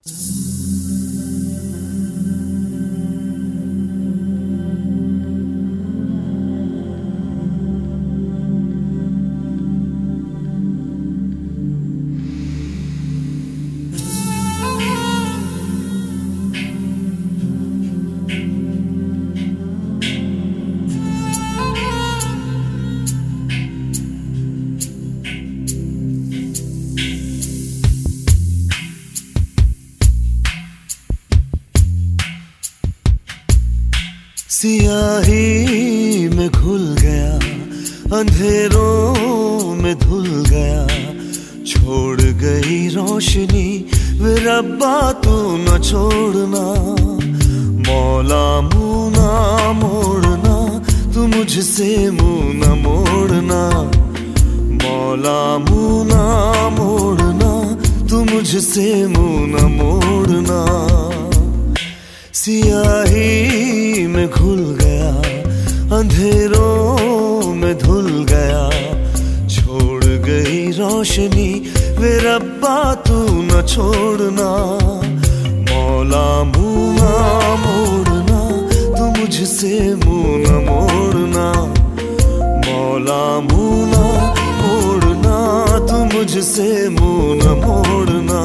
सियाही में घुल गया, अंधेरों में धुल गया, छोड़ गई रोशनी वे रब्बा तू न छोड़ना। मौला मुँह ना मोड़ना, तू मुझसे मुँह न मोड़ना। मौला मुँह ना मोड़ना, तू मुझसे मुँह न मोड़ना। सियाही में घुल गया, अंधेरों में धुल गया, छोड़ गई रोशनी वे रब्बा तू न छोड़ना। मौला मुँह ना मोड़ना, तू मुझसे मुँह न मोड़ना। मौला मुँह ना मोड़ना, तू मुझसे मुँह न मोड़ना।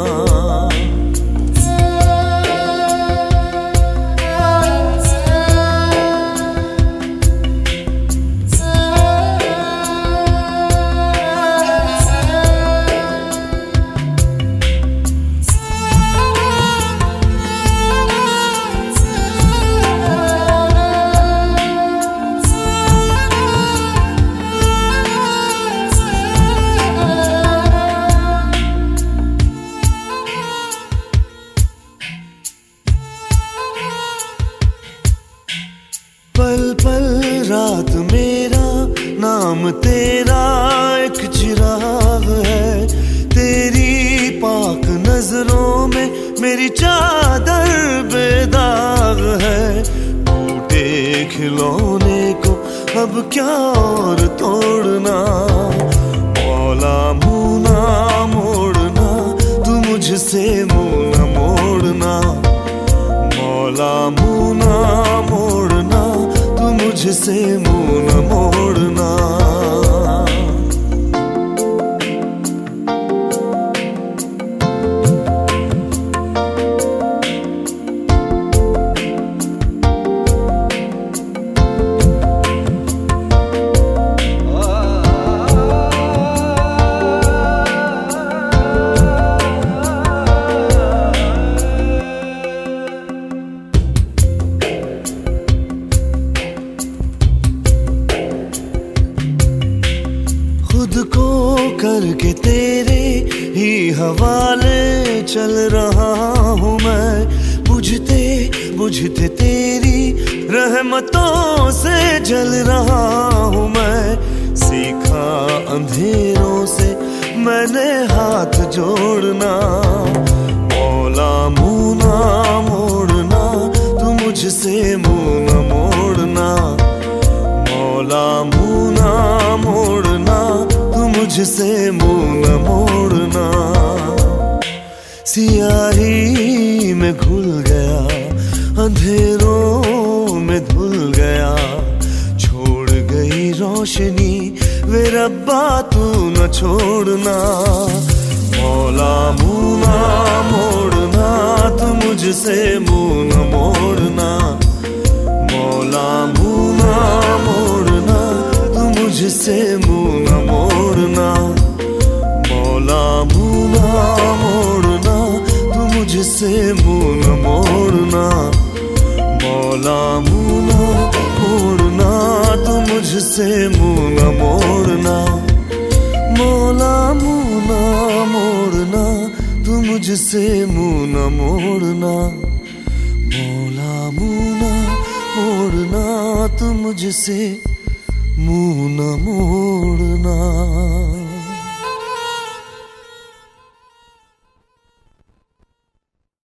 पल पल रात मेरा नाम तेरा एक चिराग है। तेरी पाक नजरों में मेरी चादर बेदाग है। टूटे खिलौने को अब क्या और तोड़ना। मौला मुँह ना मोड़ना, तू मुझसे मुँह न मोड़ना। मौला मुँह ना मोड़ना, तू मुझसे मुँह न मोड़ना। खुद को करके तेरे ही हवाले चल रहा हूँ मैं। बुझते बुझते तेरी रहमतों से जल रहा हूँ मैं। सीखा अंधेरों से मैंने हाथ जोड़ना। मौला मुँह ना मोड़ना, तू मुझसे मुँह न मोड़ना। मौला मुँह ना मोड़ना, तू मुझसे मुँह न मोड़ना। सियाही में घुल गया, अंधेरों में धुल गया, छोड़ गई रोशनी वे रब्बा तू न छोड़ना। मौला मुँह ना मोड़ना, तू मुझसे मुँह न मोड़ना। मौला मुँह ना मोड़ना, तू मुझसे मुँह न मोड़ना। मौला मुँह ना मोड़ना, तू मुझसे मुँह न मोड़ना। मौला मुँह ना मोड़ना, तू मुझसे मुँह न मोड़ना। मौला मुँह ना मोड़ना, तू मुझसे मुँह न मोड़ना। मौला मुँह ना मोड़ना, तू मुझसे मुँह न मोड़ना।